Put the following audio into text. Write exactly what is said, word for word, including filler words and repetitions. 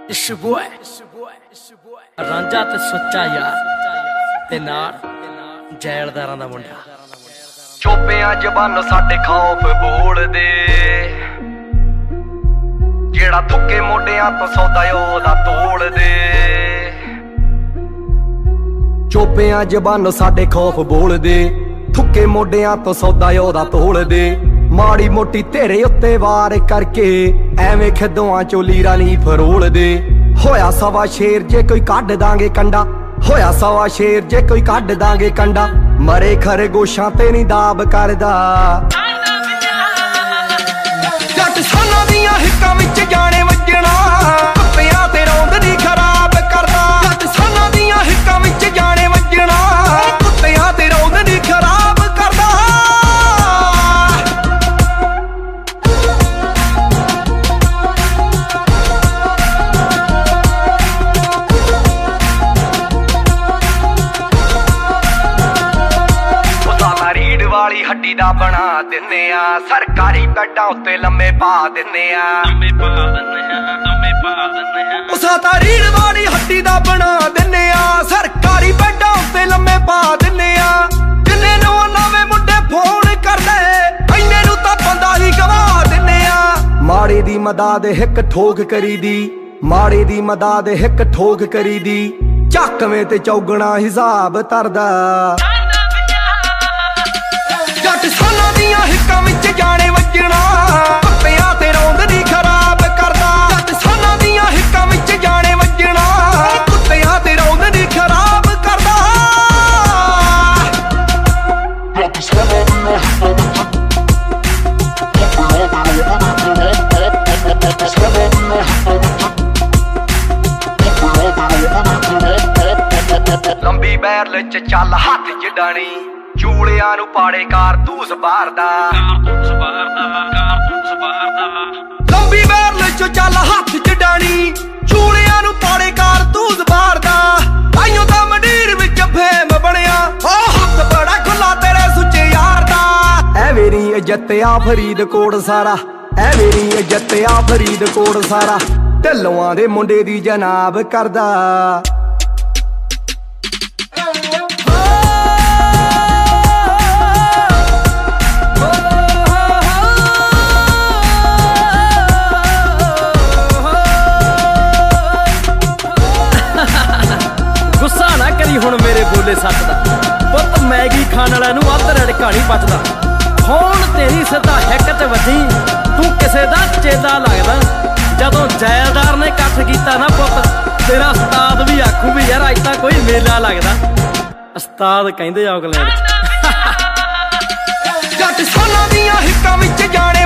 It's your boy, Ranjha ਤੇ ਸੱਚਾ ਯਾਰ ਤੇ ਨਾਲ ਜੈਲਦਾਰਾਂ ਦਾ ਮੁੰਡਾ। ਚੋਪਿਆਂ ਜ਼ਬਾਨ ਸਾਡੇ ਖੌਫ ਬੋਲਦੇ, ਜਿਹੜਾ ਥੁੱਕੇ ਮੋਢਿਆਂ ਤੋਂ ਸੌਦਾ ਉਹਦਾ ਤੋਲਦੇ। ਚੋਪਿਆਂ ਜ਼ਬਾਨ ਸਾਡੇ ਖੌਫ ਬੋਲਦੇ, ਥੁੱਕੇ ਮੋਢਿਆਂ ਤੋਂ ਸੌਦਾ ਉਹਦਾ ਤੋਲਦੇ। ਮਾੜੀ ਮੋਟੀ ਤੇਰੇ ਉੱਤੇ ਵਾਰ ਕਰਕੇ ਐਵੇਂ ਖਿੱਦੋਆਂ ਚੋਂ ਲੀਰਾ ਨਹੀਂ ਫਰੋਲਦੇ। ਹੋਇਆ ਸਵਾ ਸ਼ੇਰ ਜੇ ਕੋਈ ਕੱਢ ਦਾਂਗੇ ਕੰਡਾ, ਹੋਇਆ ਸਵਾ ਸ਼ੇਰ ਜੇ ਕੋਈ ਕੱਢ ਦਾਂਗੇ ਕੰਡਾ। ਮਰੇ ਖਰਗੋਸ਼ਾਂ ਤੇ ਨਹੀਂ ਦਾਬ ਕਰਦਾ, ਜੱਟ ਸਾਨਾਂ ਦੀਆਂ ਹਿੱਕਾਂ ਵਿੱਚ ਜਾਣੇ ਵੱਜਣਾ। ਕੁੱਤਿਆਂ ਤੇ ਰੌਂਦ ਦੀ ਖਰਾਬ ਕਰਦਾ, ਜੱਟ ਸਾਨਾਂ ਦੀਆਂ ਹਿੱਕਾਂ ਵਿੱਚ ਜਾਣੇ ਵੱਜਣਾ। ਕੁੱਤਿਆਂ ਤੇ ਰੌਂਦ ਦੀ ਖਰਾਬ ਕਰਦਾ। ਵਾਲੀ ਹੱਡੀ ਦਾ ਬਣਾ ਦਿੰਨੇ ਆ, ਸਰਕਾਰੀ ਬੈੱਡਾਂ ਉੱਤੇ ਲੰਮੇ ਪਾ ਦਿੰਨੇ ਆ। ਲੰਮੇ ਪਾ ਦਿੰਨੇ ਆ, ਲੰਮੇ ਪਾ ਦਿੰਨੇ ਆ। ਉਸਾ ਤਾਂ ਰੀੜ ਵਾਲੀ ਹੱਡੀ ਦਾ ਬਣਾ ਦਿੰਨੇ ਆ, ਸਰਕਾਰੀ ਬੈੱਡਾਂ ਉੱਤੇ ਲੰਮੇ ਪਾ ਦਿੰਨੇ ਆ। ਜਿੰਨੇ ਨੂੰ ਨਵੇਂ ਮੁੰਡੇ ਫੋਨ ਕਰਦੇ, ਇੰਨੇ ਨੂੰ ਤਾਂ ਬੰਦਾ ਹੀ ਗਵਾ ਦਿੰਨੇ ਆ। ਮਾੜੇ ਦੀ ਮਦਦ ਹਿੱਕ ਠੋਕ ਕਰੀਦੀ, ਮਾੜੇ ਦੀ ਮਦਦ ਹਿੱਕ ਠੋਕ ਕਰੀਦੀ। ਚੱਕਵੇਂ ਤੇ ਚੌਗਣਾ ਹਿਸਾਬ ਤਰਦਾ, ਜੱਟ ਸਾਨਾਂ ਦੀਆਂ ਹਿੱਕਾਂ ਵਿੱਚ ਜਾਣੇ ਵੱਜਣਾ। ਕੁੱਤਿਆਂ ਤੇ ਰੌਂਦ ਦੀ ਖਰਾਬ ਕਰਦਾ, ਜੱਟ ਸਾਨਾਂ ਦੀਆਂ ਹਿੱਕਾਂ ਵਿੱਚ ਜਾਣੇ ਵੱਜਣਾ। ਕੁੱਤਿਆਂ ਤੇ ਰੌਂਦ ਦੀ ਖਰਾਬ ਕਰਦਾ। ਜੱਟ ਸਾਨਾਂ ਦੀਆਂ ਹਿੱਕਾਂ ਵਿੱਚ ਲੰਬੀ ਬੈਰਲ ਚ ਚੱਲ ਹੱਥ ਜਡਾਣੀ, ਚੂੜਿਆਂ ਨੂੰ ਪਾੜੇ ਕਾਰਤੂਸ ਬਾਰਦਾ। ਲੰਬੀ ਬੈਰਲ ਚ ਚੱਲ ਹੱਥ ਜਡਾਣੀ, ਚੂੜਿਆਂ ਨੂੰ ਪਾੜੇ ਕਾਰਤੂਸ ਬਾਰਦਾ। ਤਾਈਓ ਤਾਂ ਮੰਡੀਰ ਵਿੱਚ ਫੇਮ ਬਣਿਆ, ਉਹ ਹੱਥ ਬੜਾ ਖੁੱਲਾ ਤੇਰੇ ਸੁੱਚੇ ਯਾਰ ਦਾ। ਐ ਮੇਰੀ ਇੱਜ਼ਤ ਆ ਫਰੀਦਕੋਟ ਸਾਰਾ, ਐ ਮੇਰੀ ਇੱਜ਼ਤ ਆ ਫਰੀਦਕੋਟ ਸਾਰਾ। ਢਿੱਲੋਆਂ ਦੇ ਮੁੰਡੇ ਦੀ ਜਨਾਬ ਕਰਦਾ। ਗੁੱਸਾ ਨਾ ਕਰੀ ਹੁਣ ਮੇਰੇ ਬੋਲੇ ਸੱਚ ਦਾ, ਪੁੱਤ ਮੈਗੀ ਖਾਣ ਵਾਲਿਆਂ ਨੂੰ ਅੱਧ ਰੜਕਾ ਨਹੀਂ ਪਚਦਾ। ਹੁਣ ਤੇਰੀ ਸਿੱਧਾ ਹਿੱਕ ਤੇ ਵੱਜੀ, ਤੂੰ ਕਿਸੇ ਦਾ ਚੇਲਾ ਲੱਗਦਾ। ਜਦੋਂ ਜੈਲਦਾਰ ਨੇ ਇਕੱਠ ਕੀਤਾ ਨਾ ਪੁੱਤ, ਤੇਰਾ ਉਸਤਾਦ ਵੀ ਆਖੂ ਵੀ ਯਾਰ ਅੱਜ ਤਾਂ ਕੋਈ ਮੇਲਾ ਲੱਗਦਾ। ਉਸਤਾਦ ਕਹਿੰਦੇ ਔਗਲੈਂਡ। ਜੱਟ ਸਾਨਾਂ ਦੀਆਂ ਹਿੱਕਾਂ ਵਿੱਚ ਜਾਣੇ